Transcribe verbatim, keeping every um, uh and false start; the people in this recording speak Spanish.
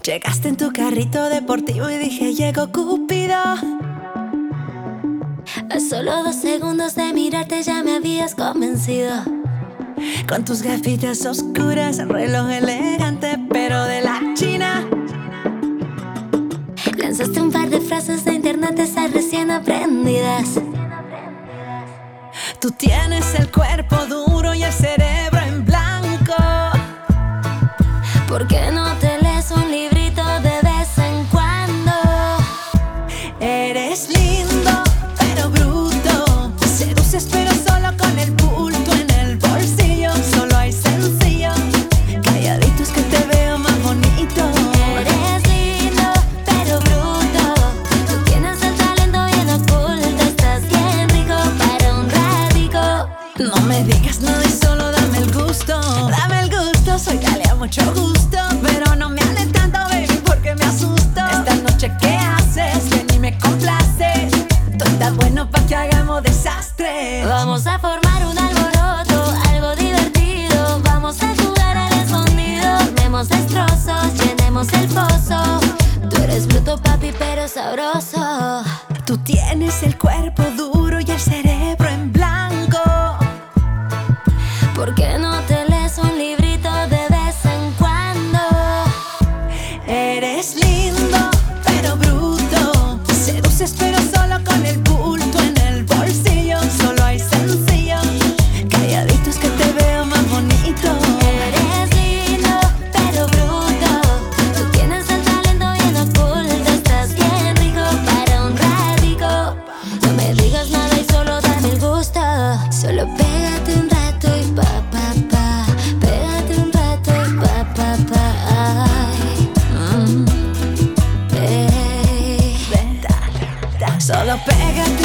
Llegaste en tu carrito deportivo y dije llegó Cupido. A solo dos segundos de mirarte ya me habías convencido. Con tus gafitas oscuras, reloj elegante pero de la China. Lanzaste un par de frases de internet, esas recién aprendidas. Tú tienes el cuerpo duro y el cerebro en blanco. ¿Por qué no te lees un librito de vez en cuando? Eres lindo pero bruto, seduces pero solo con el bulto en el bolsillo. Solo hay sencillo, calladitos que te veo más bonito. Eres lindo pero bruto, tú tienes el talento bien oculto. Estás bien rico para un ratico. No me digas nada y solo dame el gusto. Dame el gusto, soy Dalia, mucho gusto. Pero no me hables tanto, baby, porque me asusto. Esta noche, ¿qué haces? Ven y me complaces. Tú estás bueno pa' que hagamos desastre. Vamos a formar un alboroto, algo divertido. Vamos a jugar al escondido. Armemos destrozos, llenemos el pozo. Tú eres bruto, papi, pero sabroso. Tú tienes el cuerpo duro y el cerebro en blanco. ¿Por qué no te lees un librito de vez en cuando? Eres lindo pero bruto, seduces pero solo con el bulto en el bolsillo. Solo hay sencillo, calladitos que te veo más bonito. Eres lindo pero bruto, tú tienes el talento bien oculto. Estás bien rico para un ratico. No me digas nada y solo dame el gusto. Solo pégate un rato y pa pa pa. Pégate un rato y pa pa pa. Ay, mm, hey. Ven, dale, dale. Solo pégate